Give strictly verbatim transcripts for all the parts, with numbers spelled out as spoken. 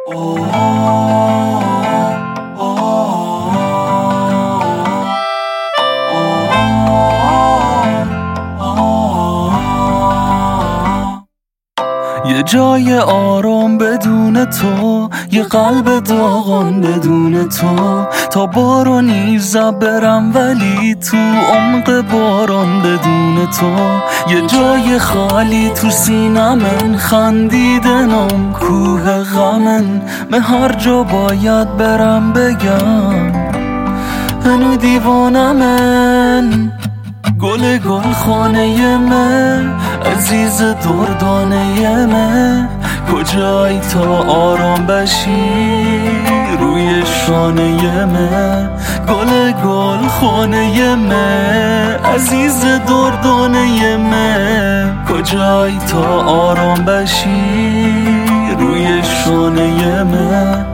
یه جای آرام بدون تو، یه قلب داغان بدون تو، تا بارونی زب برم ولی تو عمق باران بدون تو. یه جای خالی تو سینمن، خندیدنم کوه غمن، من هر جا باید برم بگم هنو دیوانمن. گل گل خانه من، عزیز دردانه من، کجایی تا آرام بشی روی شانه من. گل گل خانه من، عزیز دردانه من، کجایی تا آرام بشی روی شانه من.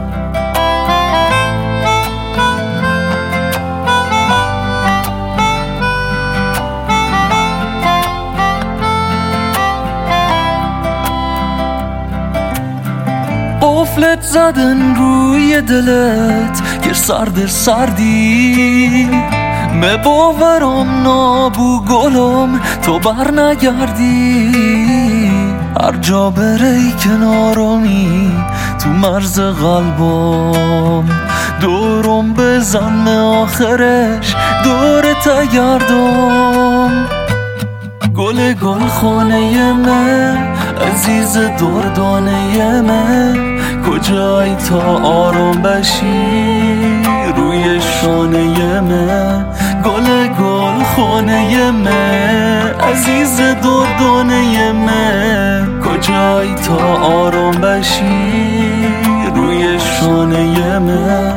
قفلت زدن روی دلت که سرد سردی، مه باورم نابو گلم تو بر نگردی. هر جا بری کنارمی تو مرز قلبم، دورم بزن آخرش دورت گردم. گل گل خانه من، عزیز دردانه من، کجایی تا آرام بشی روی شانه من. گل گل خانه من، عزیز دردانه من، کجایی تا آرام بشی روی شانه من.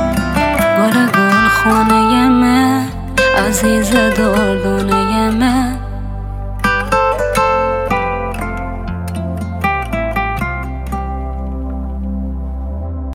خانه من، عزیز دردانه من،